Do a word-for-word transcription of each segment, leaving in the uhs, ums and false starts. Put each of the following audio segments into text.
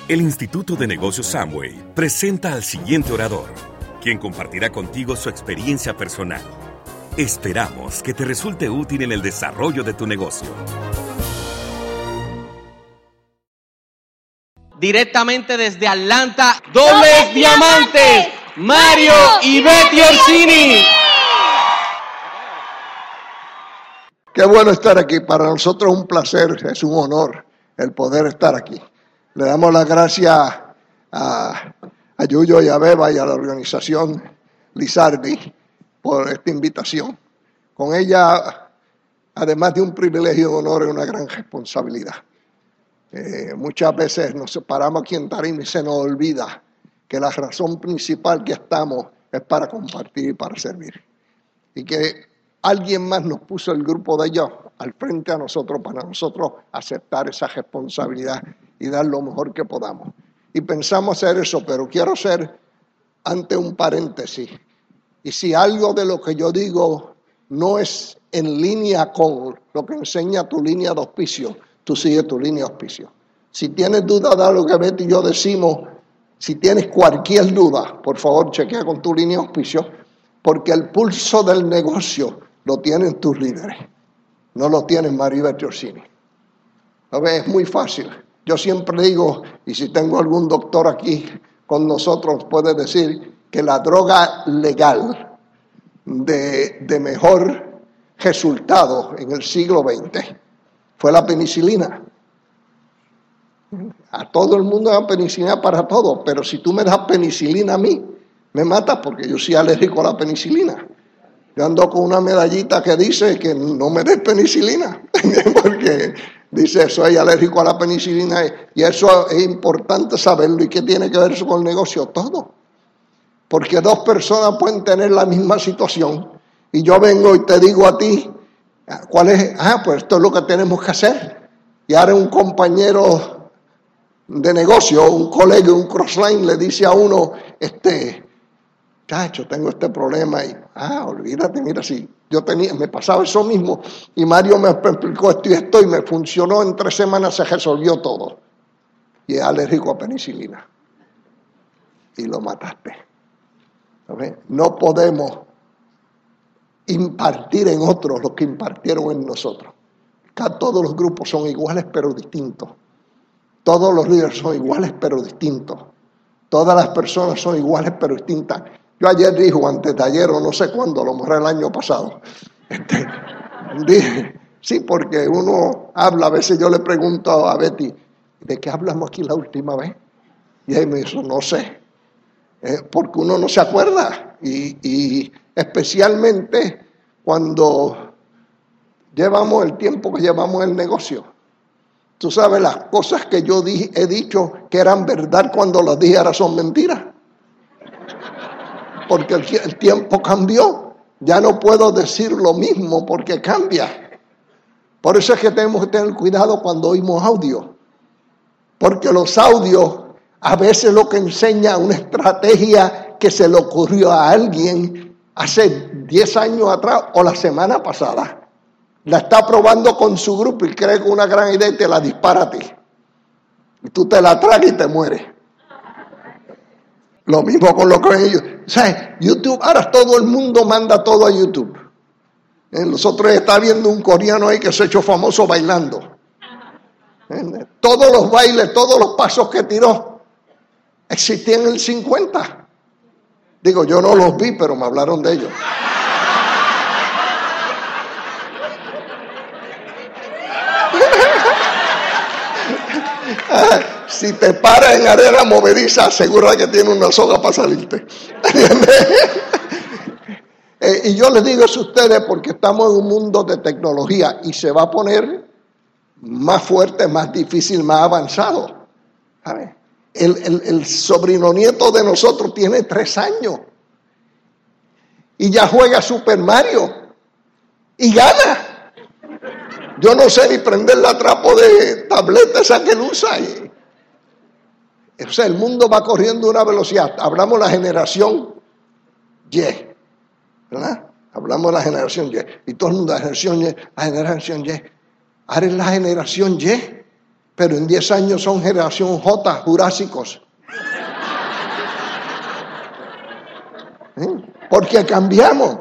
El Instituto de Negocios Amway presenta al siguiente orador, quien compartirá contigo su experiencia personal. Esperamos que te resulte útil en el desarrollo de tu negocio. Directamente desde Atlanta, dobles diamantes, Mario y Betty Orsini. Qué bueno estar aquí. Para nosotros es un placer, es un honor el poder estar aquí. Le damos las gracias a, a Yuyo y a Beba y a la organización Lizardi por esta invitación. Con ella, además de un privilegio y honor, es una gran responsabilidad. Eh, muchas veces nos separamos aquí en Tarima y se nos olvida que la razón principal que estamos es para compartir y para servir. Y que alguien más nos puso el grupo de ellos al frente a nosotros para nosotros aceptar esa responsabilidad y dar lo mejor que podamos. Y pensamos hacer eso, pero quiero hacer ante un paréntesis. Y si algo de lo que yo digo no es en línea con lo que enseña tu línea de auspicio, tú sigues tu línea de auspicio. Si tienes duda de lo que Betty y yo decimos, si tienes cualquier duda, por favor chequea con tu línea de auspicio, porque el pulso del negocio lo tienen tus líderes, no lo tienen Mario y Betty Orsini. A ver, es muy fácil. Yo siempre digo, y si tengo algún doctor aquí con nosotros, puede decir que la droga legal de, de mejor resultado en el siglo veinte fue la penicilina. A todo el mundo da penicilina para todo, pero si tú me das penicilina a mí, me matas porque yo soy alérgico a la penicilina. Yo ando con una medallita que dice que no me des penicilina, porque dice soy alérgico a la penicilina y eso es importante saberlo. ¿Y qué tiene que ver eso con el negocio? Todo. Porque dos personas pueden tener la misma situación y yo vengo y te digo a ti, ¿cuál es? Ah, pues esto es lo que tenemos que hacer. Y ahora un compañero de negocio, un colega, un crossline le dice a uno, este, chacho, tengo este problema y, ah, olvídate, mira, si yo tenía, me pasaba eso mismo y Mario me explicó esto y esto y me funcionó, en tres semanas se resolvió todo. Y es alérgico a penicilina. Y lo mataste. ¿Sabes? No podemos impartir en otros lo que impartieron en nosotros. Acá todos los grupos son iguales pero distintos. Todos los líderes son iguales pero distintos. Todas las personas son iguales pero distintas. Yo ayer dije, antes de ayer o no sé cuándo, a lo mejor el año pasado. Este, dije, sí, porque uno habla, a veces yo le pregunto a Betty, ¿de qué hablamos aquí la última vez? Y ella me dijo, no sé. Eh, porque uno no se acuerda. Y, y especialmente cuando llevamos el tiempo que llevamos en el negocio. Tú sabes, las cosas que yo di, he dicho que eran verdad cuando las dije ahora son mentiras. Porque el, el tiempo cambió. Ya no puedo decir lo mismo porque cambia. Por eso es que tenemos que tener cuidado cuando oímos audio. Porque los audios a veces lo que enseña una estrategia que se le ocurrió a alguien hace diez años atrás o la semana pasada. La está probando con su grupo y cree que es una gran idea y te la dispara a ti. Y tú te la tragas y te mueres. Lo mismo con lo que ven ellos. O sea, YouTube, ahora todo el mundo manda todo a YouTube. Eh, Nosotros está viendo un coreano ahí que se ha hecho famoso bailando. Eh, todos los bailes, todos los pasos que tiró, existían en el cincuenta. Digo, yo no los vi, pero me hablaron de ellos. Si te paras en arena movediza, asegura que tiene una soga para salirte. eh, y yo les digo eso a ustedes porque estamos en un mundo de tecnología y se va a poner más fuerte, más difícil, más avanzado. ¿Sabes? El, el, el sobrino nieto de nosotros tiene tres años y ya juega Super Mario y gana. Yo no sé ni prender la trapo de tableta esa que él usa. Y, o sea, el mundo va corriendo a una velocidad. Hablamos de la generación Y, ¿verdad? Hablamos de la generación Y. Y todo el mundo, la generación Y, la generación Y. Ahora es la generación Y. pero en diez años son generación J, jurásicos. ¿Eh? Porque cambiamos.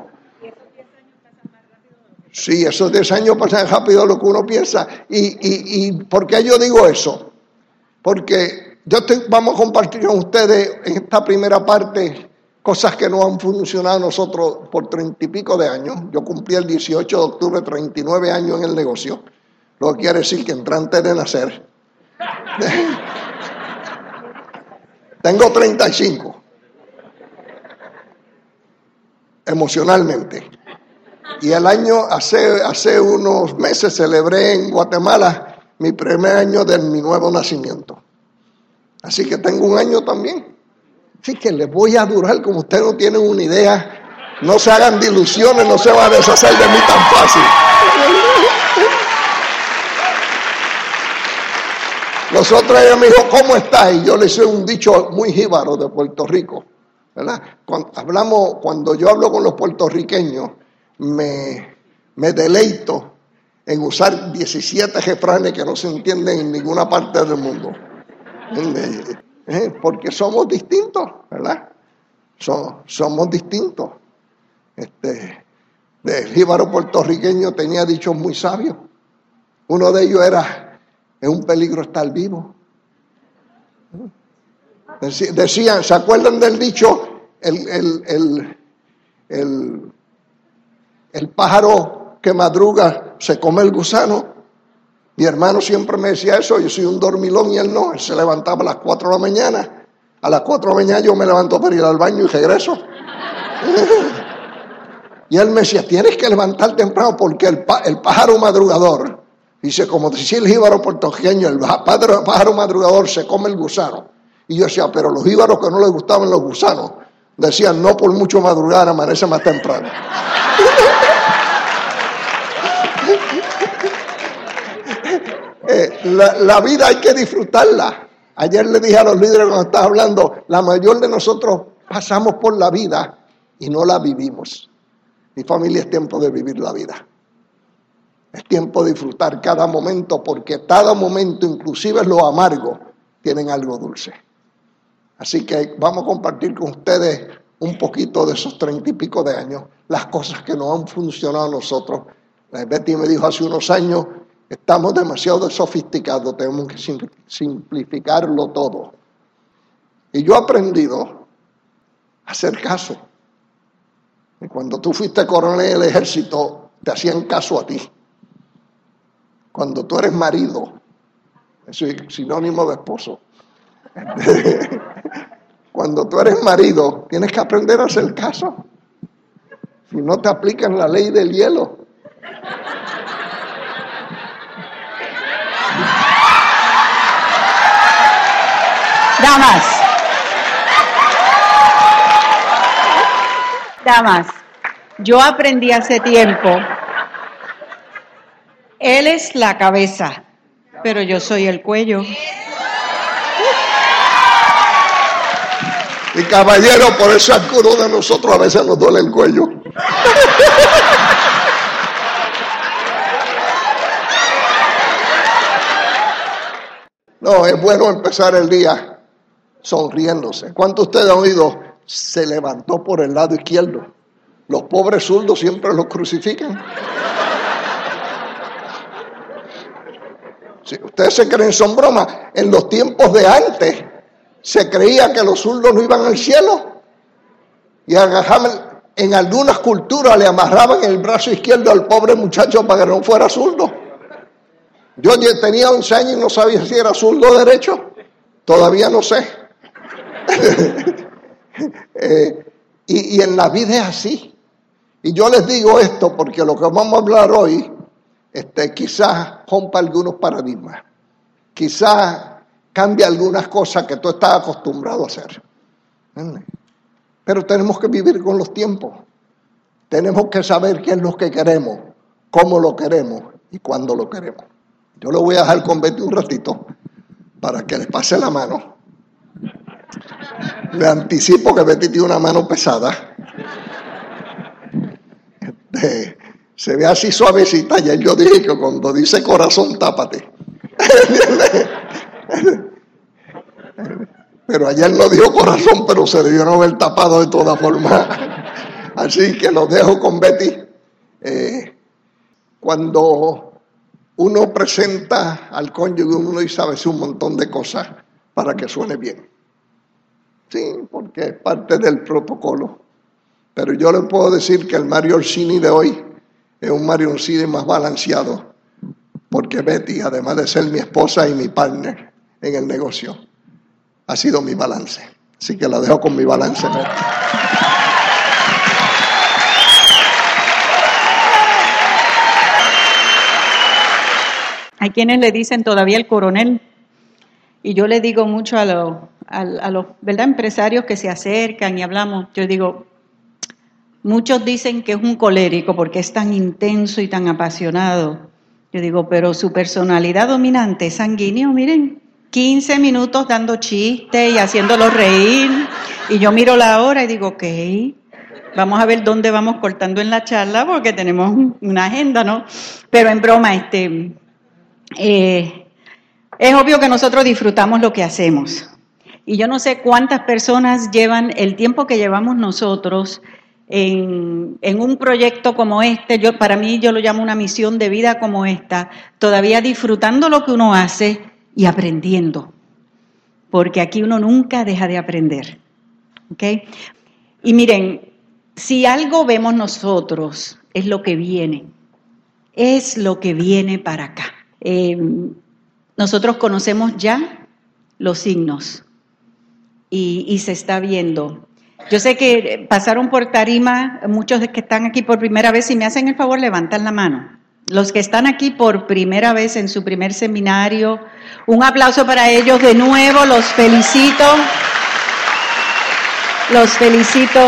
Sí, esos diez años pasan rápido lo que uno piensa. ¿Y, y, y por qué yo digo eso? Porque yo te, vamos a compartir con ustedes en esta primera parte cosas que no han funcionado nosotros por treinta y pico de años. Yo cumplí el dieciocho de octubre treinta y nueve años en el negocio, lo que quiere decir que entré antes de nacer. Tengo treinta y cinco. Emocionalmente. Y el año, hace, hace unos meses celebré en Guatemala mi primer año de mi nuevo nacimiento. Así que tengo un año también. Así que les voy a durar como ustedes no tienen una idea. No se hagan de ilusiones, no se van a deshacer de mí tan fácil. Los otros ella me dijo, ¿cómo estás? Y yo le hice un dicho muy jíbaro de Puerto Rico, ¿verdad? Cuando, hablamos, cuando yo hablo con los puertorriqueños, me, me deleito en usar diecisiete refranes que no se entienden en ninguna parte del mundo. ¿Eh? Porque somos distintos, ¿verdad? So, somos distintos. Este, el jíbaro puertorriqueño tenía dichos muy sabios. Uno de ellos era, es un peligro estar vivo. Decían, ¿se acuerdan del dicho? El, el, el, el, el pájaro que madruga se come el gusano. Mi hermano siempre me decía eso, yo soy un dormilón y él no, él se levantaba a las cuatro de la mañana. A las cuatro de la mañana yo me levanto para ir al baño y regreso. Y él me decía, tienes que levantar temprano porque el, el pájaro madrugador, dice, como decía el jíbaro puertorriqueño, el pájaro madrugador se come el gusano. Y yo decía, pero los jíbaros que no les gustaban los gusanos, decían, no por mucho madrugar, amanece más temprano. eh, la, la vida hay que disfrutarla. Ayer le dije a los líderes cuando estaba hablando, la mayor de nosotros pasamos por la vida y no la vivimos. Mi familia, es tiempo de vivir la vida. Es tiempo de disfrutar cada momento, porque cada momento, inclusive los amargos, tienen algo dulce. Así que vamos a compartir con ustedes un poquito de esos treinta y pico de años, las cosas que nos han funcionado a nosotros. Betty me dijo hace unos años, estamos demasiado sofisticados, tenemos que simplificarlo todo. Y yo he aprendido a hacer caso. Y cuando tú fuiste coronel del ejército, te hacían caso a ti. Cuando tú eres marido, eso es sinónimo de esposo. Cuando tú eres marido, tienes que aprender a hacer caso. Si no te aplican la ley del hielo. Damas. Damas, yo aprendí hace tiempo, él es la cabeza, pero yo soy el cuello. Y caballero, por eso a algunos de nosotros a veces nos duele el cuello. No, es bueno empezar el día sonriéndose. ¿Cuántos de ustedes han oído? Se levantó por el lado izquierdo. Los pobres zurdos siempre los crucifican. Si ustedes se creen son bromas, en los tiempos de antes se creía que los zurdos no iban al cielo. Y agarraban, en algunas culturas le amarraban el brazo izquierdo al pobre muchacho para que no fuera zurdo. Yo tenía once años y no sabía si era zurdo o derecho. Todavía no sé. eh, y, y en la vida es así. Y yo les digo esto porque lo que vamos a hablar hoy este, quizás rompa algunos paradigmas. Quizás cambie algunas cosas que tú estás acostumbrado a hacer. Pero tenemos que vivir con los tiempos. Tenemos que saber qué es lo que queremos, cómo lo queremos y cuándo lo queremos. Yo lo voy a dejar con Betty un ratito para que les pase la mano. Le anticipo que Betty tiene una mano pesada. Este, se ve así suavecita. Ya yo dije que cuando dice corazón, tápate. pero ayer no dio corazón, pero se debió no haber tapado de todas formas. Así que los dejo con Betty. Eh, cuando uno presenta al cónyuge, uno y sabe un montón de cosas para que suene bien. Sí, porque es parte del protocolo. Pero yo le puedo decir que el Mario Orsini de hoy es un Mario Orsini más balanceado, porque Betty, además de ser mi esposa y mi partner en el negocio, ha sido mi balance. Así que la dejo con mi balance, Betty. Hay quienes le dicen todavía el coronel, y yo le digo mucho a los, a, a los ¿verdad? empresarios que se acercan y hablamos, yo digo, muchos dicen que es un colérico porque es tan intenso y tan apasionado. Yo digo, pero su personalidad dominante es sanguíneo, miren, quince minutos dando chistes y haciéndolos reír, y yo miro la hora y digo, ok, vamos a ver dónde vamos cortando en la charla porque tenemos una agenda, ¿no? Pero en broma, este... Eh, es obvio que nosotros disfrutamos lo que hacemos y yo no sé cuántas personas llevan el tiempo que llevamos nosotros en, en un proyecto como este. Yo, para mí yo lo llamo una misión de vida como esta, todavía disfrutando lo que uno hace y aprendiendo, porque aquí uno nunca deja de aprender, ¿okay? Y miren, si algo vemos nosotros es lo que viene, es lo que viene para acá. Eh, nosotros conocemos ya los signos y, y se está viendo. Yo sé que pasaron por tarima muchos de que están aquí por primera vez. Si me hacen el favor, levantan la mano. Los que están aquí por primera vez en su primer seminario, un aplauso para ellos de nuevo, los felicito. Los felicito.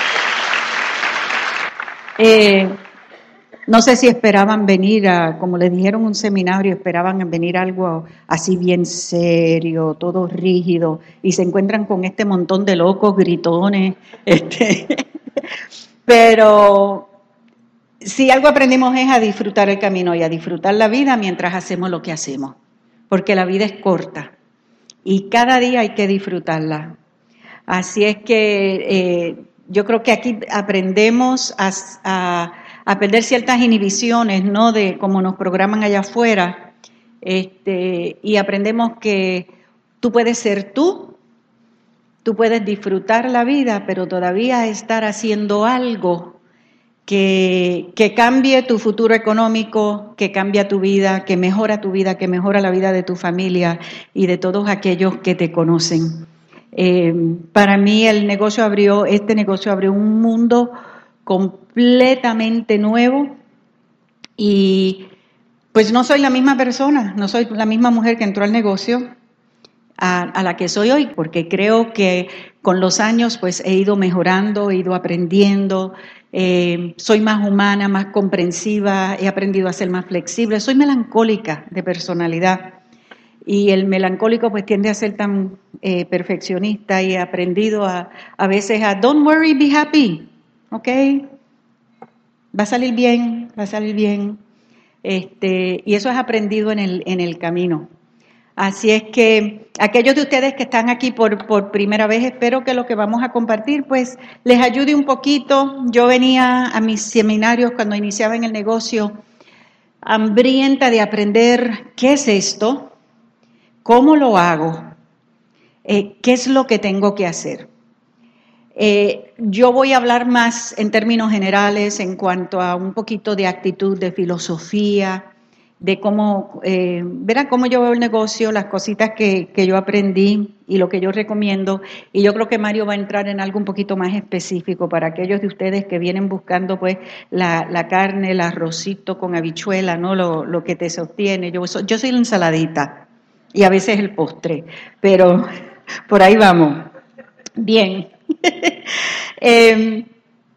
Eh, No sé si esperaban venir a, como les dijeron, un seminario, esperaban venir a algo así bien serio, todo rígido, y se encuentran con este montón de locos gritones. Este. Pero si algo aprendimos es a disfrutar el camino y a disfrutar la vida mientras hacemos lo que hacemos, porque la vida es corta y cada día hay que disfrutarla. Así es que eh, yo creo que aquí aprendemos a... a a perder ciertas inhibiciones, ¿no?, de cómo nos programan allá afuera, este, y aprendemos que tú puedes ser tú, tú puedes disfrutar la vida, pero todavía estar haciendo algo que, que cambie tu futuro económico, que cambie tu vida, que mejora tu vida, que mejora la vida de tu familia y de todos aquellos que te conocen. Eh, para mí el negocio abrió, este negocio abrió un mundo completamente nuevo y pues no soy la misma persona, no soy la misma mujer que entró al negocio a, a la que soy hoy, porque creo que con los años pues he ido mejorando, he ido aprendiendo, eh, soy más humana, más comprensiva, he aprendido a ser más flexible, soy melancólica de personalidad y el melancólico pues tiende a ser tan eh, perfeccionista y he aprendido a, a veces a don't worry, be happy. ¿Ok? Va a salir bien, va a salir bien. Este, y eso es aprendido en el, en el camino. Así es que aquellos de ustedes que están aquí por, por primera vez, espero que lo que vamos a compartir pues les ayude un poquito. Yo venía a mis seminarios cuando iniciaba en el negocio hambrienta de aprender qué es esto, cómo lo hago, eh, qué es lo que tengo que hacer. Eh, yo voy a hablar más en términos generales en cuanto a un poquito de actitud, de filosofía, de cómo, eh, verán cómo yo veo el negocio, las cositas que, que yo aprendí y lo que yo recomiendo. Y yo creo que Mario va a entrar en algo un poquito más específico para aquellos de ustedes que vienen buscando pues la, la carne, el arrocito con habichuela, ¿no? Lo, lo que te sostiene. Yo, yo soy la ensaladita y a veces el postre, pero por ahí vamos. Bien. eh,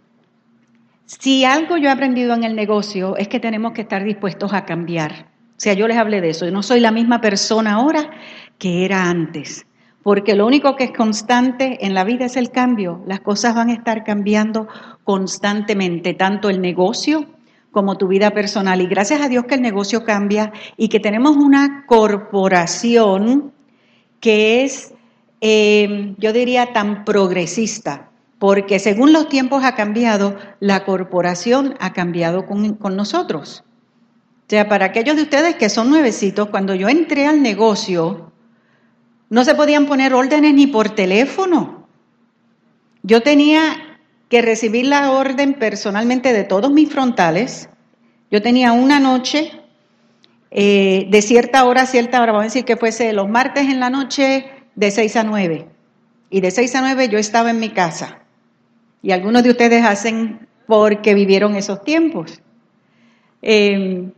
si algo yo he aprendido en el negocio es que tenemos que estar dispuestos a cambiar. O sea, yo les hablé de eso. Yo no soy la misma persona ahora que era antes, porque lo único que es constante en la vida es el cambio. Las cosas van a estar cambiando constantemente, tanto el negocio como tu vida personal. Y gracias a Dios que el negocio cambia y que tenemos una corporación que es eh, yo diría tan progresista, porque según los tiempos ha cambiado, la corporación ha cambiado con, con nosotros. O sea, para aquellos de ustedes que son nuevecitos, cuando yo entré al negocio, no se podían poner órdenes ni por teléfono. Yo tenía que recibir la orden personalmente de todos mis frontales. Yo tenía una noche eh, de cierta hora a cierta hora, vamos a decir que fuese los martes en la noche de seis a nueve. Y de seis a nueve yo estaba en mi casa. Y algunos de ustedes hacen porque vivieron esos tiempos. Eh,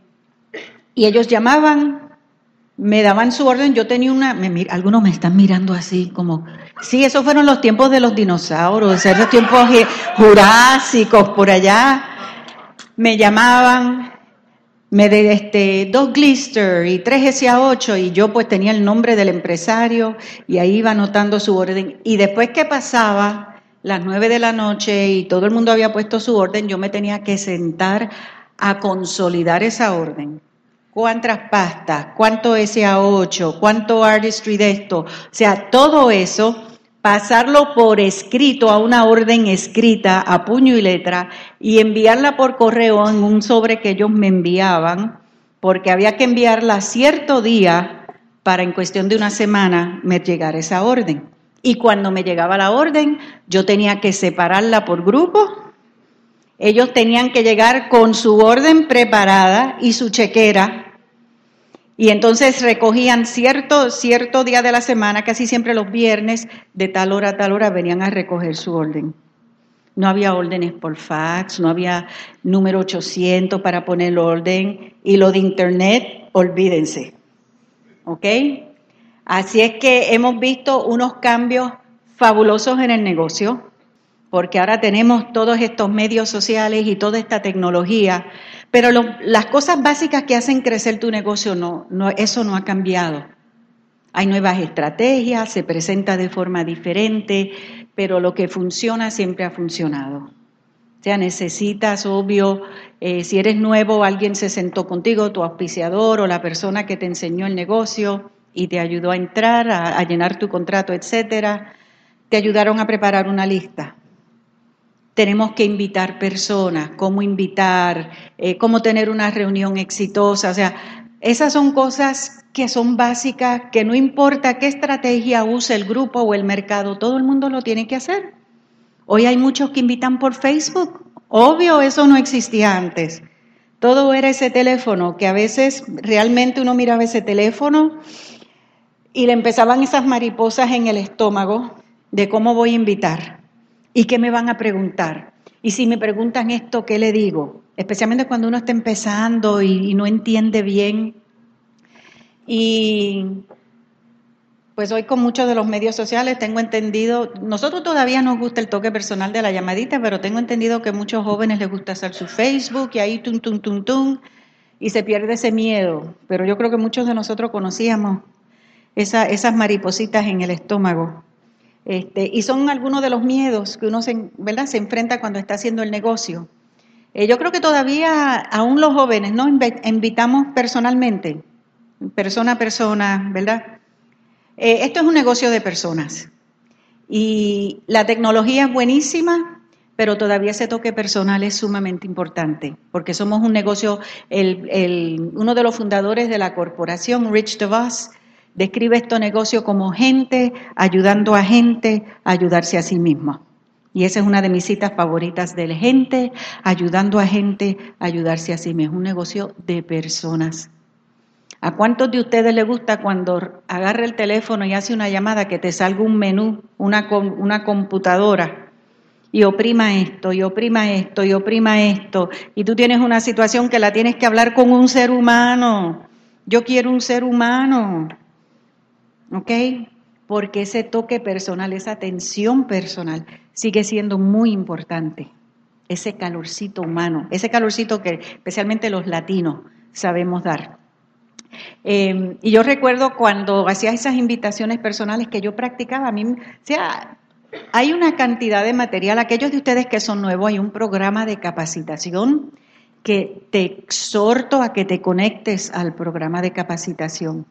y ellos llamaban, me daban su orden, yo tenía una, me, algunos me están mirando así como, sí, esos fueron los tiempos de los dinosaurios, esos tiempos jurásicos por allá. Me llamaban, me de este, dos Glister y tres S A ocho, y yo pues tenía el nombre del empresario y ahí iba anotando su orden. Y después que pasaba las nueve de la noche y todo el mundo había puesto su orden, yo me tenía que sentar a consolidar esa orden. ¿Cuántas pastas? ¿Cuánto S A ocho? ¿Cuánto artistry de esto? O sea, todo eso, pasarlo por escrito a una orden escrita a puño y letra y enviarla por correo en un sobre que ellos me enviaban, porque había que enviarla cierto día para en cuestión de una semana me llegara esa orden. Y cuando me llegaba la orden, yo tenía que separarla por grupo. Ellos tenían que llegar con su orden preparada y su chequera. Y entonces recogían cierto, cierto día de la semana, casi siempre los viernes, de tal hora a tal hora venían a recoger su orden. No había órdenes por fax, no había número ochocientos para poner el orden. Y lo de internet, olvídense. ¿Ok? Así es que hemos visto unos cambios fabulosos en el negocio, porque ahora tenemos todos estos medios sociales y toda esta tecnología, pero lo, las cosas básicas que hacen crecer tu negocio, no, no, eso no ha cambiado. Hay nuevas estrategias, se presenta de forma diferente, pero lo que funciona siempre ha funcionado. O sea, necesitas, obvio, eh, si eres nuevo, alguien se sentó contigo, tu auspiciador o la persona que te enseñó el negocio y te ayudó a entrar, a, a llenar tu contrato, etcétera, te ayudaron a preparar una lista. Tenemos que invitar personas, cómo invitar, eh, cómo tener una reunión exitosa. O sea, esas son cosas que son básicas, que no importa qué estrategia use el grupo o el mercado, todo el mundo lo tiene que hacer. Hoy hay muchos que invitan por Facebook. Obvio, eso no existía antes. Todo era ese teléfono, que a veces realmente uno miraba ese teléfono y le empezaban esas mariposas en el estómago de cómo voy a invitar y qué me van a preguntar. Y si me preguntan esto, ¿qué le digo? Especialmente cuando uno está empezando y, y no entiende bien. Y pues hoy con muchos de los medios sociales tengo entendido, nosotros todavía nos gusta el toque personal de la llamadita, pero tengo entendido que a muchos jóvenes les gusta hacer su Facebook y ahí tum, tum, tum, tum, y se pierde ese miedo. Pero yo creo que muchos de nosotros conocíamos esa, esas maripositas en el estómago. Este, y son algunos de los miedos que uno se, ¿verdad? se enfrenta cuando está haciendo el negocio. Eh, yo creo que todavía, aún los jóvenes, ¿no? invitamos personalmente, persona a persona, ¿verdad? Eh, esto es un negocio de personas y la tecnología es buenísima, pero todavía ese toque personal es sumamente importante, porque somos un negocio, el, el, uno de los fundadores de la corporación, Rich DeVos, describe este negocio como gente ayudando a gente a ayudarse a sí mismo. Y esa es una de mis citas favoritas de la gente, ayudando a gente a ayudarse a sí mismo. Un negocio de personas. ¿A cuántos de ustedes les gusta cuando agarra el teléfono y hace una llamada que te salga un menú, una, una computadora, y oprima esto, y oprima esto, y oprima esto, y tú tienes una situación que la tienes que hablar con un ser humano? Yo quiero un ser humano, ¿ok? Porque ese toque personal, esa atención personal sigue siendo muy importante. Ese calorcito humano, ese calorcito que especialmente los latinos sabemos dar. Eh, y yo recuerdo cuando hacía esas invitaciones personales que yo practicaba, a mí, o sea, hay una cantidad de material. Aquellos de ustedes que son nuevos, hay un programa de capacitación que te exhorto a que te conectes al programa de capacitación,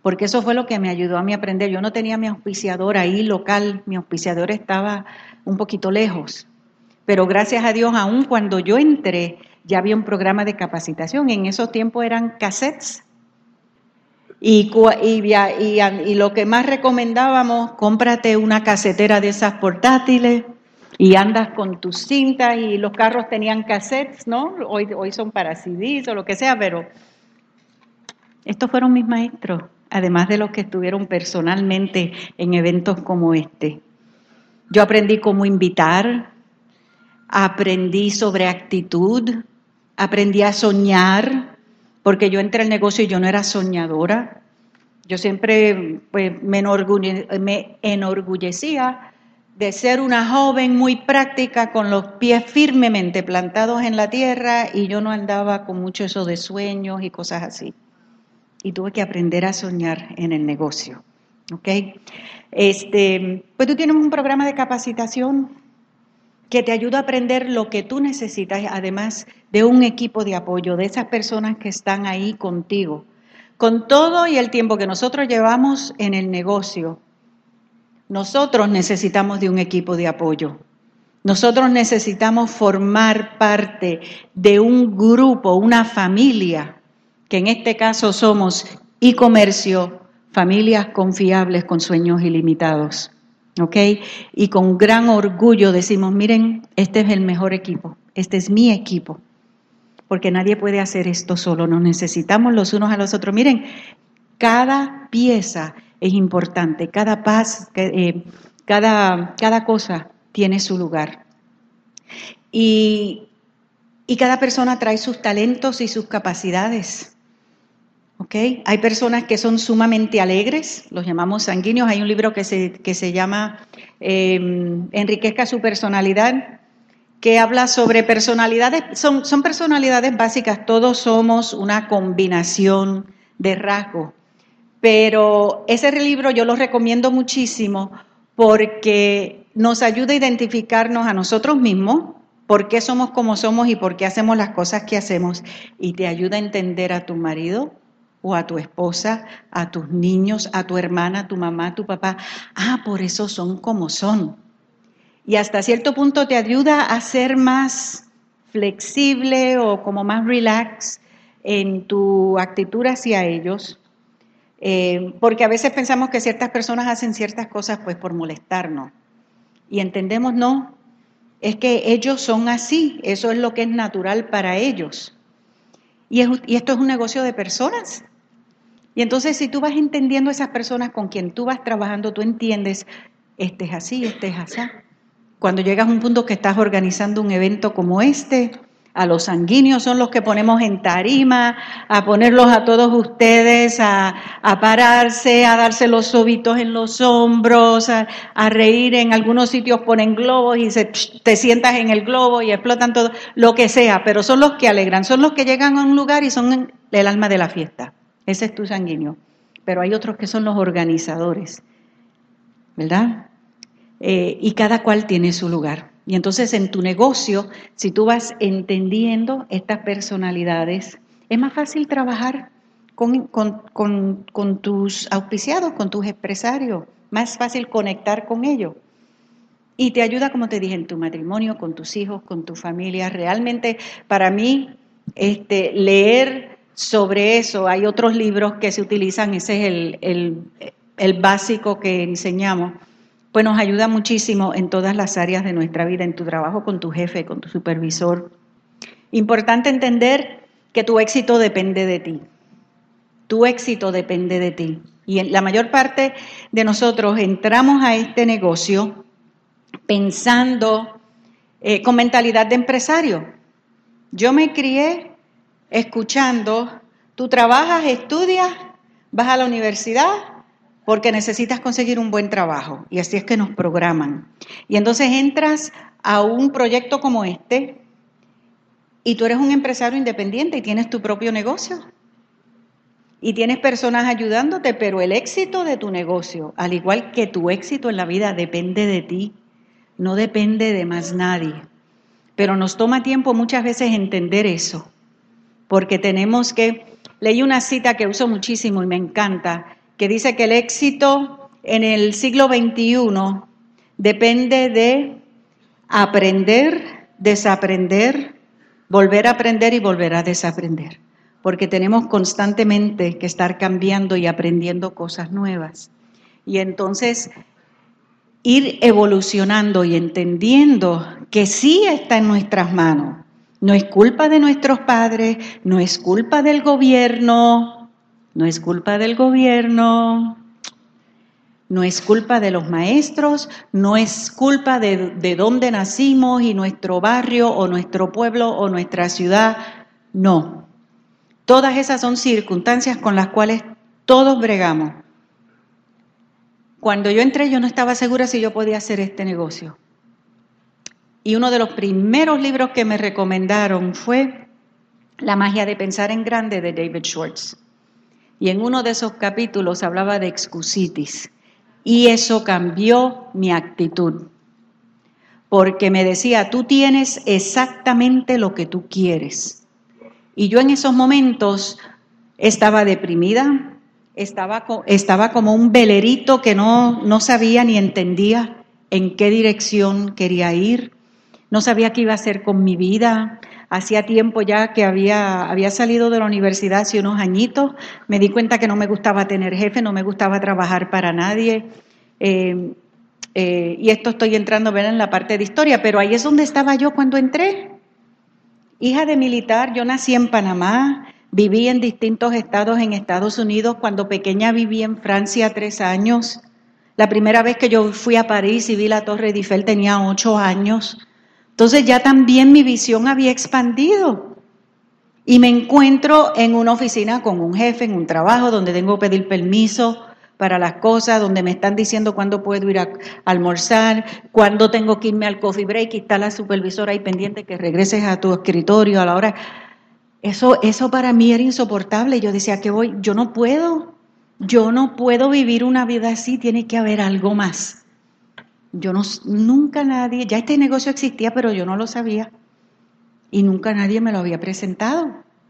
porque eso fue lo que me ayudó a mí a aprender. Yo no tenía mi auspiciador ahí local, mi auspiciador estaba un poquito lejos, pero gracias a Dios, aún cuando yo entré, ya había un programa de capacitación. En esos tiempos eran cassettes. Y, y, y, y lo que más recomendábamos, cómprate una casetera de esas portátiles y andas con tus cintas, y los carros tenían cassettes, ¿no? Hoy, hoy son para C Ds o lo que sea, pero estos fueron mis maestros, además de los que estuvieron personalmente en eventos como este. Yo aprendí cómo invitar, aprendí sobre actitud, aprendí a soñar, porque yo entré al negocio y yo no era soñadora. Yo siempre pues, me, enorgulle, me enorgullecía de ser una joven muy práctica, con los pies firmemente plantados en la tierra, y yo no andaba con mucho eso de sueños y cosas así. Y tuve que aprender a soñar en el negocio. ¿Ok? Este, pues tú tienes un programa de capacitación que te ayuda a aprender lo que tú necesitas, además de un equipo de apoyo, de esas personas que están ahí contigo. Con todo y el tiempo que nosotros llevamos en el negocio, nosotros necesitamos de un equipo de apoyo. Nosotros necesitamos formar parte de un grupo, una familia, que en este caso somos e-comercio, familias confiables con sueños ilimitados. ¿Ok? Y con gran orgullo decimos, miren, este es el mejor equipo, este es mi equipo, porque nadie puede hacer esto solo, nos necesitamos los unos a los otros. Miren, cada pieza es importante, cada paz, eh, cada, cada cosa tiene su lugar. Y, y cada persona trae sus talentos y sus capacidades. ¿Okay? Hay personas que son sumamente alegres, los llamamos sanguíneos. Hay un libro que se, que se llama eh, Enriquezca su personalidad, que habla sobre personalidades, son, son personalidades básicas, todos somos una combinación de rasgos, pero ese libro yo lo recomiendo muchísimo porque nos ayuda a identificarnos a nosotros mismos, por qué somos como somos y por qué hacemos las cosas que hacemos, y te ayuda a entender a tu marido, o a tu esposa, a tus niños, a tu hermana, a tu mamá, a tu papá. Ah, por eso son como son. Y hasta cierto punto te ayuda a ser más flexible o como más relax en tu actitud hacia ellos. Eh, porque a veces pensamos que ciertas personas hacen ciertas cosas pues por molestarnos. Y entendemos, no, es que ellos son así, eso es lo que es natural para ellos. Y, es, y esto es un negocio de personas. Y entonces si tú vas entendiendo a esas personas con quien tú vas trabajando, tú entiendes, este es así, este es así. Cuando llegas a un punto que estás organizando un evento como este, a los sanguíneos son los que ponemos en tarima, a ponerlos a todos ustedes, a, a pararse, a darse los sobitos en los hombros, a, a reír. En algunos sitios ponen globos y se, te sientas en el globo y explotan todo, lo que sea, pero son los que alegran, son los que llegan a un lugar y son el alma de la fiesta. Ese es tu sanguíneo, pero hay otros que son los organizadores, ¿verdad? Eh, y cada cual tiene su lugar. Y entonces en tu negocio, si tú vas entendiendo estas personalidades, es más fácil trabajar con, con, con, con tus auspiciados, con tus empresarios, más fácil conectar con ellos. Y te ayuda, como te dije, en tu matrimonio, con tus hijos, con tu familia. Realmente, para mí, este, leer sobre eso, hay otros libros que se utilizan, ese es el, el, el básico que enseñamos, pues nos ayuda muchísimo en todas las áreas de nuestra vida, en tu trabajo con tu jefe, con tu supervisor. Importante entender que tu éxito depende de ti. Tu éxito depende de ti. Y en la mayor parte de nosotros entramos a este negocio pensando eh, con mentalidad de empresario. Yo me crié escuchando, tú trabajas, estudias, vas a la universidad porque necesitas conseguir un buen trabajo. Y así es que nos programan. Y entonces entras a un proyecto como este y tú eres un empresario independiente y tienes tu propio negocio. Y tienes personas ayudándote, pero el éxito de tu negocio, al igual que tu éxito en la vida, depende de ti. No depende de más nadie. Pero nos toma tiempo muchas veces entender eso. Porque tenemos que... Leí una cita que uso muchísimo y me encanta, que dice que el éxito en el siglo veintiuno depende de aprender, desaprender, volver a aprender y volver a desaprender, porque tenemos constantemente que estar cambiando y aprendiendo cosas nuevas. Y entonces ir evolucionando y entendiendo que sí está en nuestras manos. No es culpa de nuestros padres, no es culpa del gobierno, no es culpa del gobierno, no es culpa de los maestros, no es culpa de, de dónde nacimos y nuestro barrio o nuestro pueblo o nuestra ciudad, no. Todas esas son circunstancias con las cuales todos bregamos. Cuando yo entré yo no estaba segura si yo podía hacer este negocio. Y uno de los primeros libros que me recomendaron fue La magia de pensar en grande de David Schwartz. Y en uno de esos capítulos hablaba de excusitis. Y eso cambió mi actitud. Porque me decía, tú tienes exactamente lo que tú quieres. Y yo en esos momentos estaba deprimida, estaba, estaba como un velerito que no, no sabía ni entendía en qué dirección quería ir. No sabía qué iba a hacer con mi vida. Hacía tiempo ya que había, había salido de la universidad hace unos añitos. Me di cuenta que no me gustaba tener jefe, no me gustaba trabajar para nadie. Eh, eh, y esto estoy entrando a ver en la parte de historia, pero ahí es donde estaba yo cuando entré. Hija de militar, yo nací en Panamá, viví en distintos estados en Estados Unidos. Cuando pequeña viví en Francia tres años. La primera vez que yo fui a París y vi la Torre Eiffel tenía ocho años. Entonces ya también mi visión había expandido y me encuentro en una oficina con un jefe, en un trabajo donde tengo que pedir permiso para las cosas, donde me están diciendo cuándo puedo ir a almorzar, cuándo tengo que irme al coffee break y está la supervisora ahí pendiente que regreses a tu escritorio a la hora. Eso, eso para mí era insoportable. Yo decía, ¿qué voy? Yo no puedo, yo no puedo vivir una vida así, tiene que haber algo más. Yo no, nunca nadie, ya este negocio existía, pero yo no lo sabía. Y nunca nadie me lo había presentado.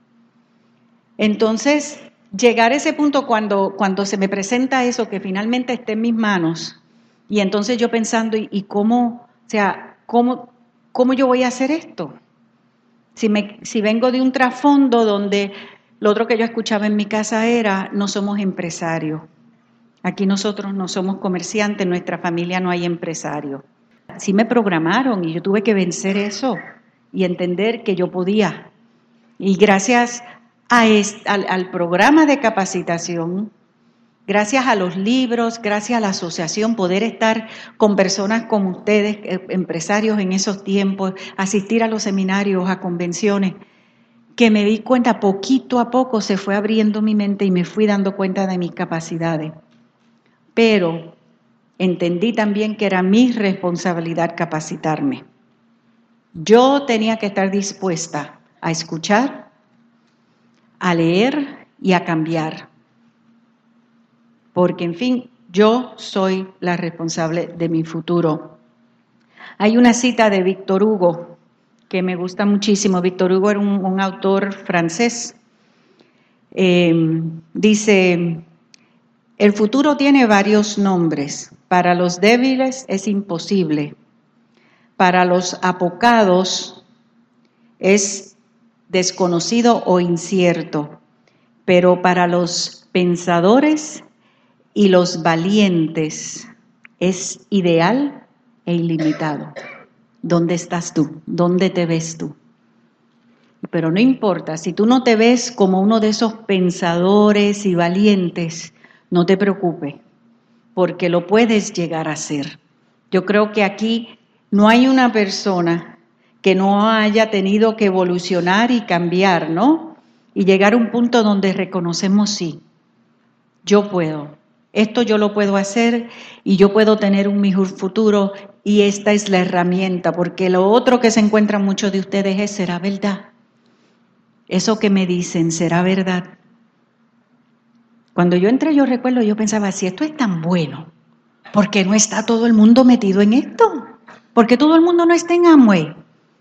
Entonces, llegar a ese punto cuando, cuando se me presenta eso, que finalmente esté en mis manos, y entonces yo pensando, ¿y, y cómo, o sea, cómo, cómo yo voy a hacer esto? Si, me, si vengo de un trasfondo donde lo otro que yo escuchaba en mi casa era, no somos empresarios. Aquí nosotros no somos comerciantes, en nuestra familia no hay empresarios. Sí me programaron y yo tuve que vencer eso y entender que yo podía. Y gracias a este, al, al programa de capacitación, gracias a los libros, gracias a la asociación, poder estar con personas como ustedes, empresarios en esos tiempos, asistir a los seminarios, a convenciones, que me di cuenta poquito a poco se fue abriendo mi mente y me fui dando cuenta de mis capacidades. Pero entendí también que era mi responsabilidad capacitarme. Yo tenía que estar dispuesta a escuchar, a leer y a cambiar. Porque, en fin, yo soy la responsable de mi futuro. Hay una cita de Víctor Hugo que me gusta muchísimo. Víctor Hugo era un, un autor francés. Eh, dice... El futuro tiene varios nombres. Para los débiles es imposible. Para los apocados es desconocido o incierto. Pero para los pensadores y los valientes es ideal e ilimitado. ¿Dónde estás tú? ¿Dónde te ves tú? Pero no importa, si tú no te ves como uno de esos pensadores y valientes, no te preocupes, porque lo puedes llegar a ser. Yo creo que aquí no hay una persona que no haya tenido que evolucionar y cambiar, ¿no? Y llegar a un punto donde reconocemos, sí, yo puedo, esto yo lo puedo hacer y yo puedo tener un mejor futuro y esta es la herramienta, porque lo otro que se encuentran muchos de ustedes es, ¿será verdad? Eso que me dicen, ¿será verdad? Cuando yo entré, yo recuerdo, yo pensaba, si esto es tan bueno, ¿por qué no está todo el mundo metido en esto? ¿Por qué todo el mundo no está en Amway?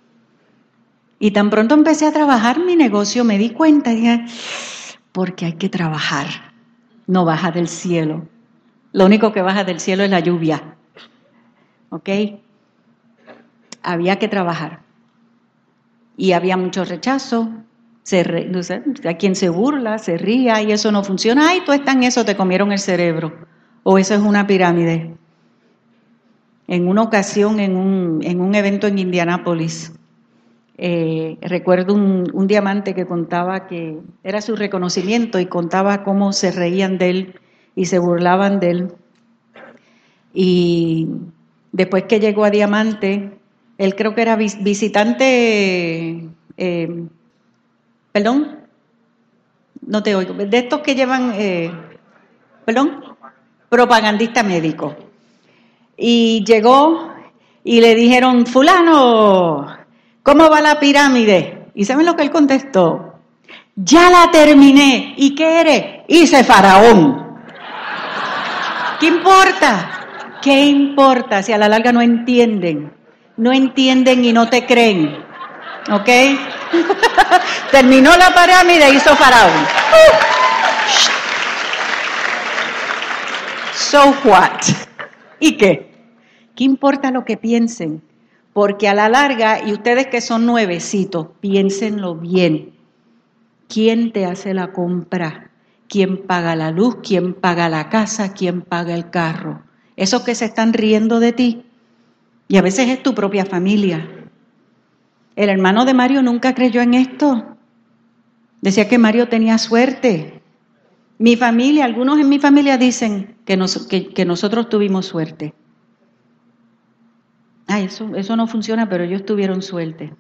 Y tan pronto empecé a trabajar mi negocio, me di cuenta y dije, porque hay que trabajar. no baja del cielo. Lo único que baja del cielo es la lluvia. ¿Ok? Había que trabajar. Y había mucho rechazo. Se re, no sé, a quien se burla, se ría y eso no funciona. Ay, tú estás en eso, te comieron el cerebro. O eso es una pirámide. En una ocasión, en un, en un evento en Indianápolis, eh, recuerdo un, un diamante que contaba que era su reconocimiento y contaba cómo se reían de él y se burlaban de él. Y después que llegó a diamante, él creo que era visitante, eh, perdón, no te oigo, de estos que llevan, eh, perdón, propagandista médico. Y llegó y le dijeron, fulano, ¿cómo va la pirámide? ¿Y saben lo que él contestó? Ya la terminé. ¿Y qué eres? Hice faraón. ¿Qué importa? ¿Qué importa si a la larga no entienden? No entienden y no te creen. ¿Ok? Terminó la pirámide e hizo faraón. So what? ¿Y qué? ¿Qué importa lo que piensen? Porque a la larga, y ustedes que son nuevecitos, piénsenlo bien. ¿Quién te hace la compra? ¿Quién paga la luz? ¿Quién paga la casa? ¿Quién paga el carro? Esos que se están riendo de ti. Y a veces es tu propia familia. El hermano de Mario nunca creyó en esto. Decía que Mario tenía suerte. Mi familia, algunos en mi familia dicen que, nos, que, que nosotros tuvimos suerte. Ay, eso, eso no funciona, pero ellos tuvieron suerte.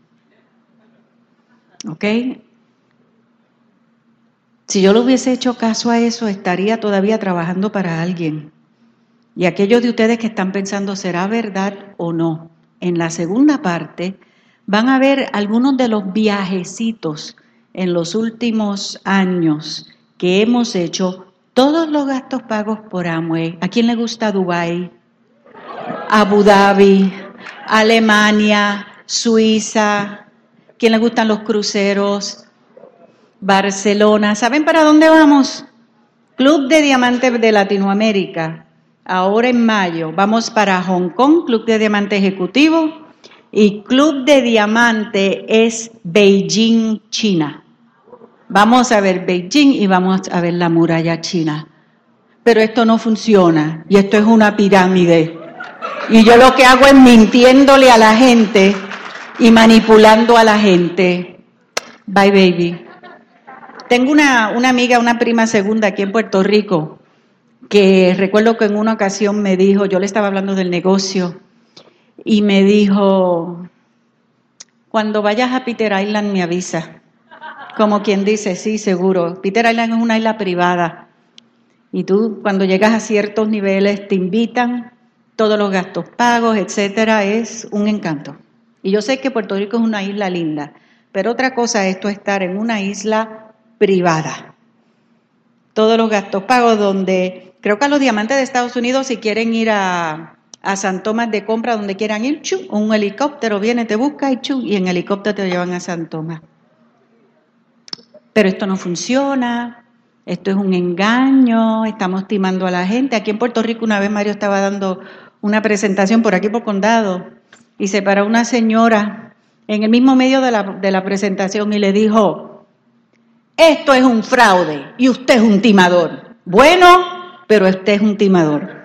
¿Ok? Si yo le hubiese hecho caso a eso, estaría todavía trabajando para alguien. Y aquellos de ustedes que están pensando, ¿será verdad o no? En la segunda parte van a ver algunos de los viajecitos en los últimos años que hemos hecho, todos los gastos pagos por Amway. ¿A quién le gusta Dubái? Abu Dhabi, Alemania, Suiza. ¿Quién le gustan los cruceros? Barcelona. ¿Saben para dónde vamos? Club de Diamantes de Latinoamérica. Ahora en mayo vamos para Hong Kong, Club de Diamante Ejecutivo. Y Club de Diamante es Beijing, China. Vamos a ver Beijing y vamos a ver la muralla china. Pero esto no funciona y esto es una pirámide. Y yo lo que hago es mintiéndole a la gente y manipulando a la gente. Bye, baby. Tengo una, una amiga, una prima segunda aquí en Puerto Rico, que recuerdo que en una ocasión me dijo, yo le estaba hablando del negocio, y me dijo, cuando vayas a Peter Island me avisa. Como quien dice, sí, seguro. Peter Island es una isla privada. Y tú, cuando llegas a ciertos niveles, te invitan, todos los gastos pagos, etcétera, es un encanto. Y yo sé que Puerto Rico es una isla linda, pero otra cosa es esto estar en una isla privada. Todos los gastos pagos donde, creo que a los diamantes de Estados Unidos, si quieren ir a, a San Tomás de compra, donde quieran ir, chu, un helicóptero viene, te busca y chu, y en helicóptero te llevan a San Tomás. Pero esto no funciona, esto es un engaño, estamos timando a la gente. Aquí en Puerto Rico una vez Mario estaba dando una presentación por aquí por Condado y se paró una señora en el mismo medio de la, de la presentación y le dijo, esto es un fraude y usted es un timador. Bueno, pero usted es un timador.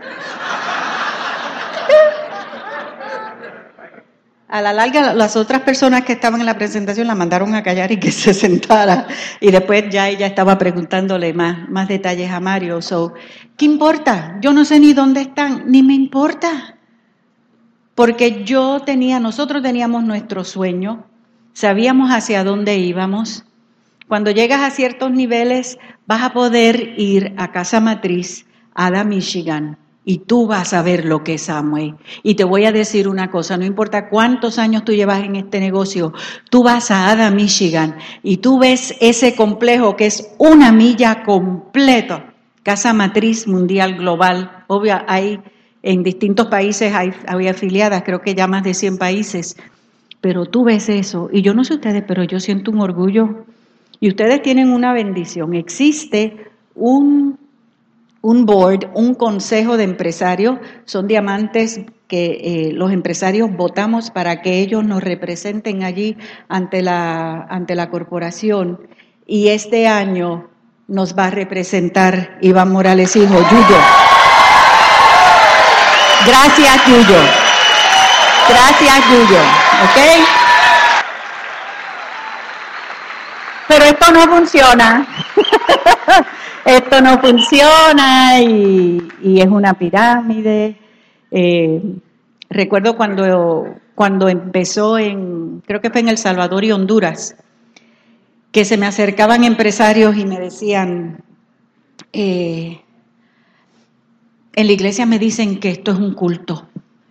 A la larga, las otras personas que estaban en la presentación la mandaron a callar y que se sentara. Y después ya ella estaba preguntándole más, más detalles a Mario. So, ¿qué importa? Yo no sé ni dónde están, ni me importa. Porque yo tenía, nosotros teníamos nuestro sueño, sabíamos hacia dónde íbamos. Cuando llegas a ciertos niveles, vas a poder ir a Casa Matriz, a Ada, Michigan. Y tú vas a ver lo que es Amway. Y te voy a decir una cosa, no importa cuántos años tú llevas en este negocio, tú vas a Ada, Michigan, y tú ves ese complejo que es una milla completa. Casa Matriz Mundial Global. Obvio, hay en distintos países, hay, hay afiliadas, creo que ya más de cien países. Pero tú ves eso, y yo no sé ustedes, pero yo siento un orgullo. Y ustedes tienen una bendición. Existe un un board, un consejo de empresarios, son diamantes que eh, los empresarios votamos para que ellos nos representen allí ante la, ante la corporación. Y este año nos va a representar Iván Morales Hijo, Yuyo. Gracias, Yuyo. Gracias, Yuyo. ¿Ok? Pero esto no funciona. Esto no funciona y, y es una pirámide. Eh, recuerdo cuando, cuando empezó en, creo que fue en El Salvador y Honduras, que se me acercaban empresarios y me decían, eh, en la iglesia me dicen que esto es un culto.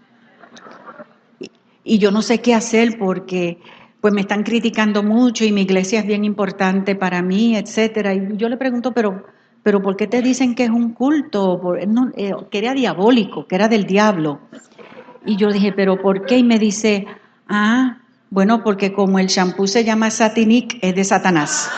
Y, y yo no sé qué hacer porque pues me están criticando mucho y mi iglesia es bien importante para mí, etcétera. Y yo le pregunto, pero, pero ¿por qué te dicen que es un culto? Por, no, eh, que era diabólico, que era del diablo. Y yo dije, ¿pero por qué? Y me dice, ah, bueno, porque como el champú se llama Satinic, es de Satanás.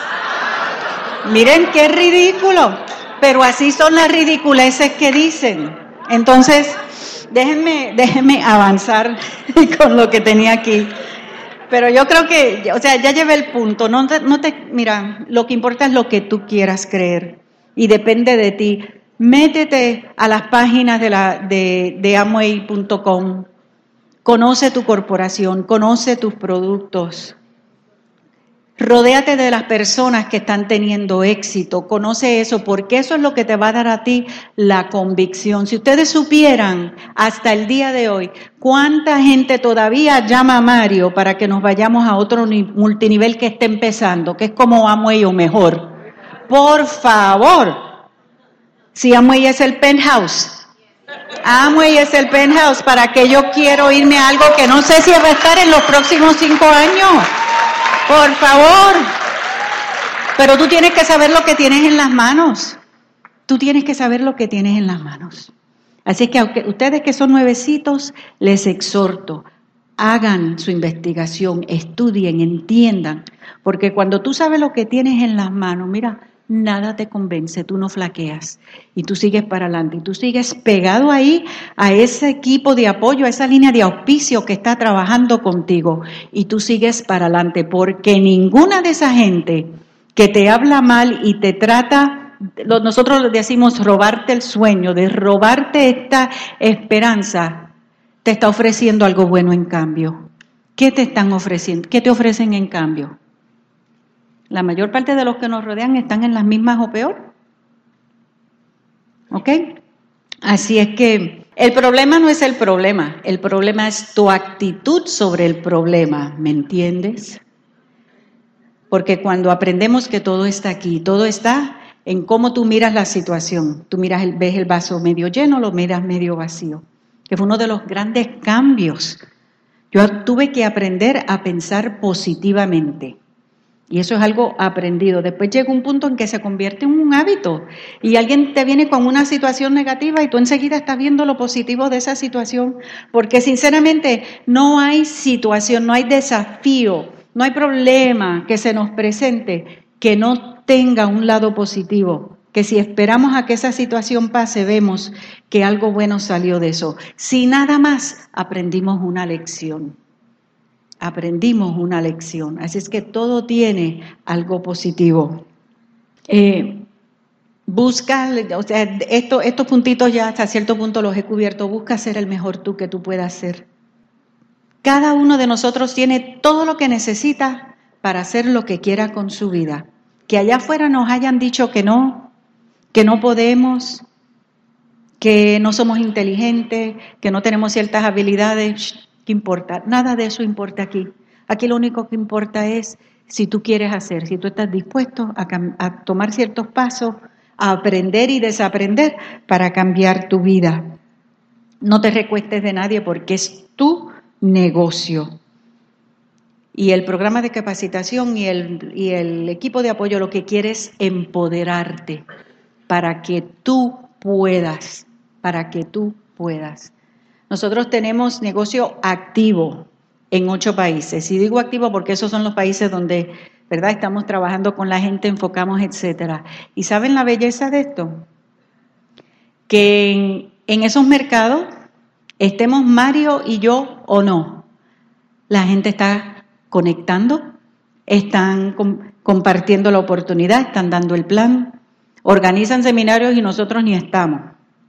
Miren qué ridículo, pero así son las ridiculeces que dicen. Entonces, déjenme, déjenme avanzar con lo que tenía aquí. Pero yo creo que, o sea, ya llevé el punto. No te, no te, mira, lo que importa es lo que tú quieras creer y depende de ti. Métete a las páginas de, la, de, de Amway punto com. Conoce tu corporación, conoce tus productos. Rodéate de las personas que están teniendo éxito. Conoce eso, porque eso es lo que te va a dar a ti la convicción. Si ustedes supieran hasta el día de hoy cuánta gente todavía llama a Mario para que nos vayamos a otro multinivel que esté empezando, que es como Amway o mejor. Por favor, si Amway es el penthouse. Amway es el penthouse, para que yo quiero irme a algo que no sé si va a estar en los próximos cinco años. Por favor. Pero tú tienes que saber lo que tienes en las manos. Tú tienes que saber lo que tienes en las manos. Así que aunque ustedes que son nuevecitos, les exhorto, hagan su investigación, estudien, entiendan. Porque cuando tú sabes lo que tienes en las manos, mira, nada te convence, tú no flaqueas y tú sigues para adelante y tú sigues pegado ahí a ese equipo de apoyo, a esa línea de auspicio que está trabajando contigo y tú sigues para adelante, porque ninguna de esa gente que te habla mal y te trata, nosotros decimos robarte el sueño, de robarte esta esperanza, te está ofreciendo algo bueno en cambio. ¿Qué te están ofreciendo? ¿Qué te ofrecen en cambio? La mayor parte de los que nos rodean están en las mismas o peor. ¿Ok? Así es que el problema no es el problema, el problema es tu actitud sobre el problema, ¿me entiendes? Porque cuando aprendemos que todo está aquí, todo está en cómo tú miras la situación. Tú miras el, ves el vaso medio lleno, lo miras medio vacío. Que fue uno de los grandes cambios. Yo tuve que aprender a pensar positivamente. Y eso es algo aprendido. Después llega un punto en que se convierte en un hábito y alguien te viene con una situación negativa y tú enseguida estás viendo lo positivo de esa situación, porque sinceramente no hay situación, no hay desafío, no hay problema que se nos presente que no tenga un lado positivo, que si esperamos a que esa situación pase vemos que algo bueno salió de eso. Si nada más aprendimos una lección. Aprendimos una lección, así es que todo tiene algo positivo. Eh, busca, o sea, esto, estos puntitos ya hasta cierto punto los he cubierto, busca ser el mejor tú que tú puedas ser. Cada uno de nosotros tiene todo lo que necesita para hacer lo que quiera con su vida. Que allá afuera nos hayan dicho que no, que no podemos, que no somos inteligentes, que no tenemos ciertas habilidades. ¿Qué importa? Nada de eso importa aquí. Aquí lo único que importa es si tú quieres hacer, si tú estás dispuesto a, a tomar ciertos pasos, a aprender y desaprender para cambiar tu vida. No te recuestes de nadie porque es tu negocio. Y el programa de capacitación y el, y el equipo de apoyo lo que quiere es empoderarte para que tú puedas, para que tú puedas. Nosotros tenemos negocio activo en ocho países. Y digo activo porque esos son los países donde, ¿verdad?, estamos trabajando con la gente, enfocamos, etcétera. ¿Y saben la belleza de esto? que en, en esos mercados, estemos Mario y yo o no, la gente está conectando, están com- compartiendo la oportunidad, están dando el plan, organizan seminarios y nosotros ni estamos.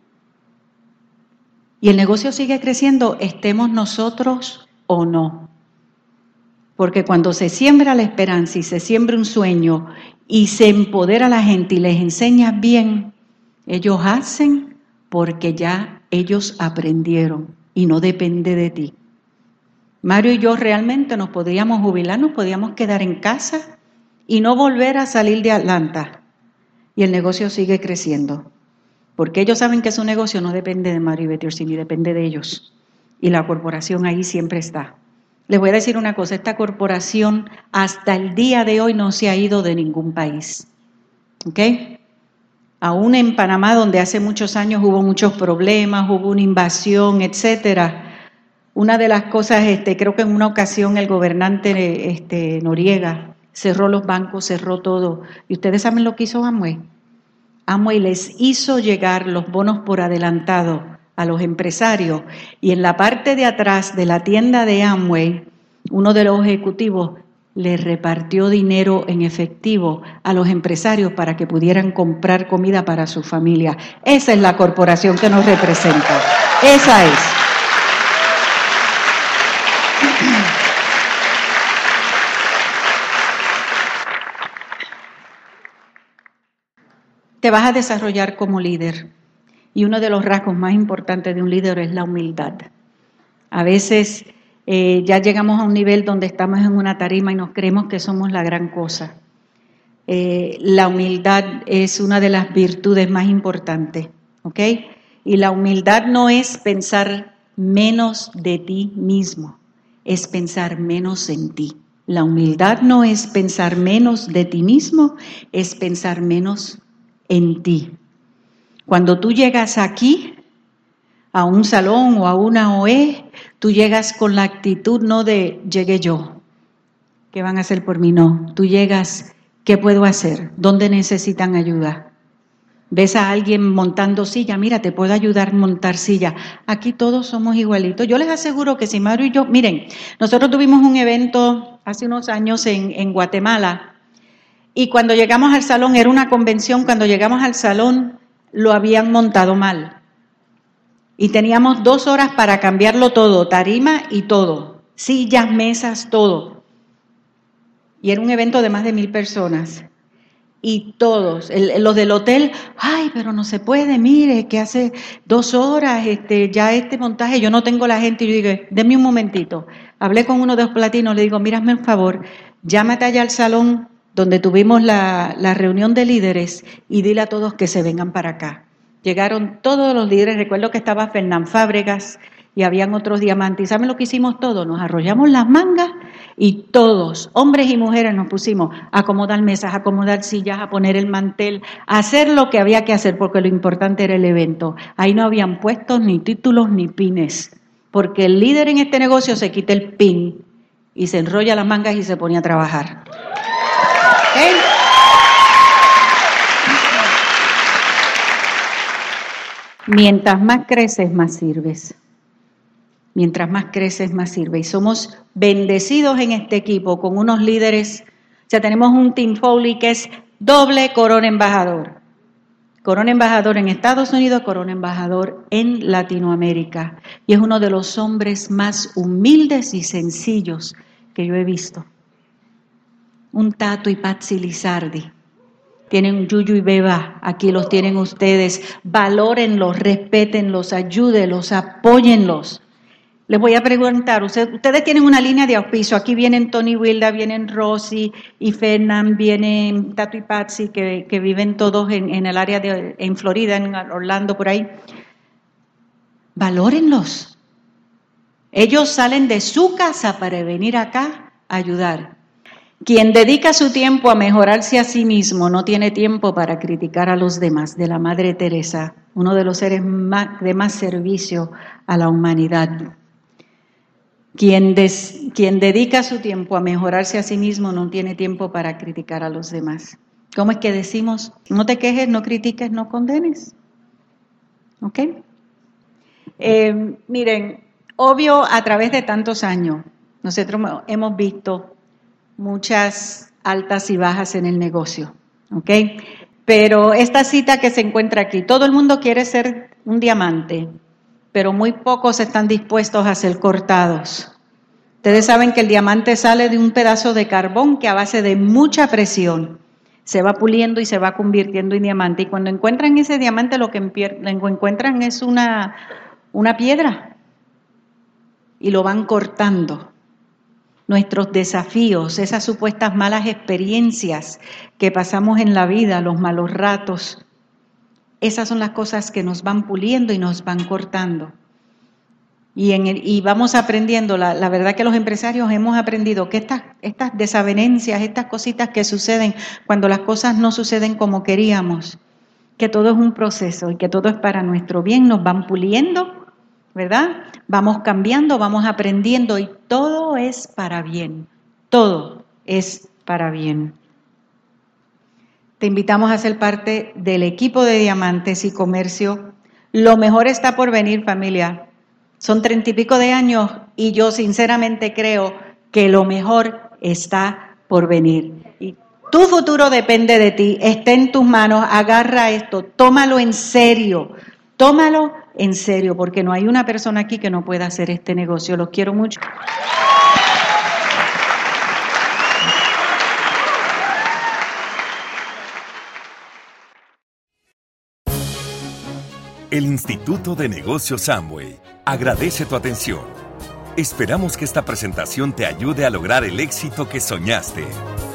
Y el negocio sigue creciendo, estemos nosotros o no. Porque cuando se siembra la esperanza y se siembra un sueño y se empodera a la gente y les enseña bien, ellos hacen porque ya ellos aprendieron y no depende de ti. Mario y yo realmente nos podríamos jubilar, nos podríamos quedar en casa y no volver a salir de Atlanta. Y el negocio sigue creciendo. Porque ellos saben que su negocio no depende de Mario y Betty Orsini, depende de ellos. Y la corporación ahí siempre está. Les voy a decir una cosa, esta corporación hasta el día de hoy no se ha ido de ningún país. ¿Ok? Aún en Panamá, donde hace muchos años hubo muchos problemas, hubo una invasión, etcétera. Una de las cosas, este, creo que en una ocasión el gobernante este, Noriega cerró los bancos, cerró todo. ¿Y ustedes saben lo que hizo Amway? Amway les hizo llegar los bonos por adelantado a los empresarios y en la parte de atrás de la tienda de Amway, uno de los ejecutivos les repartió dinero en efectivo a los empresarios para que pudieran comprar comida para su familia. Esa es la corporación que nos representa. Esa es. Te vas a desarrollar como líder y uno de los rasgos más importantes de un líder es la humildad. A veces eh, ya llegamos a un nivel donde estamos en una tarima y nos creemos que somos la gran cosa. Eh, la humildad es una de las virtudes más importantes, ¿ok? Y la humildad no es pensar menos de ti mismo, es pensar menos en ti. La humildad no es pensar menos de ti mismo, es pensar menos en ti. Cuando tú llegas aquí, a un salón o a una O E, tú llegas con la actitud no de llegué yo, ¿qué van a hacer por mí? No, tú llegas, ¿qué puedo hacer? ¿Dónde necesitan ayuda? Ves a alguien montando silla, mira, te puedo ayudar a montar silla. Aquí todos somos igualitos. Yo les aseguro que si Mario y yo, miren, nosotros tuvimos un evento hace unos años en, en Guatemala, y cuando llegamos al salón, era una convención, cuando llegamos al salón lo habían montado mal. Y teníamos dos horas para cambiarlo todo, tarima y todo, sillas, mesas, todo. Y era un evento de más de mil personas. Y todos, el, los del hotel, ay, pero no se puede, mire, que hace dos horas, este, ya este montaje, yo no tengo la gente. Y yo digo, denme un momentito. Hablé con uno de los platinos, le digo, mírame un favor, llámate allá al salón donde tuvimos la, la reunión de líderes y dile a todos que se vengan para acá. Llegaron todos los líderes, recuerdo que estaba Fernán Fábregas y habían otros diamantes. ¿Y saben lo que hicimos todos? Nos arrollamos las mangas y todos, hombres y mujeres, nos pusimos a acomodar mesas, a acomodar sillas, a poner el mantel, a hacer lo que había que hacer, porque lo importante era el evento. Ahí no habían puestos ni títulos ni pines, porque el líder en este negocio se quita el pin y se enrolla las mangas y se pone a trabajar. ¿Okay? Mientras más creces, más sirves. Mientras más creces, más sirves. Y somos bendecidos en este equipo con unos líderes. O sea, tenemos un Team Foley que es doble corona embajador. Corona embajador en Estados Unidos, corona embajador en Latinoamérica. Y es uno de los hombres más humildes y sencillos que yo he visto. Un Tato y Patsy Lizardi. Tienen Yuyu y Beba, aquí los tienen ustedes. Valórenlos, respétenlos, ayúdenlos, apóyenlos. Les voy a preguntar, ustedes, ustedes tienen una línea de auspicio. Aquí vienen Tony Wilda, vienen Rosy y Fernán, vienen Tato y Patsy, que, que viven todos en, en el área de en Florida, en Orlando, por ahí. Valórenlos. Ellos salen de su casa para venir acá a ayudar. Quien dedica su tiempo a mejorarse a sí mismo no tiene tiempo para criticar a los demás, de la Madre Teresa, uno de los seres más, de más servicio a la humanidad. Quien, des, quien dedica su tiempo a mejorarse a sí mismo no tiene tiempo para criticar a los demás. ¿Cómo es que decimos? No te quejes, no critiques, no condenes. ¿Ok? Eh, miren, obvio, a través de tantos años, nosotros hemos visto muchas altas y bajas en el negocio, ¿ok? Pero esta cita que se encuentra aquí, todo el mundo quiere ser un diamante, pero muy pocos están dispuestos a ser cortados. Ustedes saben que el diamante sale de un pedazo de carbón que a base de mucha presión se va puliendo y se va convirtiendo en diamante. Y cuando encuentran ese diamante, lo que encuentran es una, una piedra y lo van cortando. Nuestros desafíos, esas supuestas malas experiencias que pasamos en la vida, los malos ratos, esas son las cosas que nos van puliendo y nos van cortando. Y, en el, y vamos aprendiendo, la, la verdad que los empresarios hemos aprendido que estas, estas desavenencias, estas cositas que suceden cuando las cosas no suceden como queríamos, que todo es un proceso y que todo es para nuestro bien, nos van puliendo, ¿verdad? Vamos cambiando, vamos aprendiendo y todo es para bien, todo es para bien. Te invitamos a ser parte del equipo de Diamantes y Comercio. Lo mejor está por venir, familia. Son treinta y pico de años y yo sinceramente creo que lo mejor está por venir. Y tu futuro depende de ti, está en tus manos, agarra esto, tómalo en serio, tómalo en serio, porque no hay una persona aquí que no pueda hacer este negocio. Los quiero mucho. El Instituto de Negocios Amway agradece tu atención. Esperamos que esta presentación te ayude a lograr el éxito que soñaste.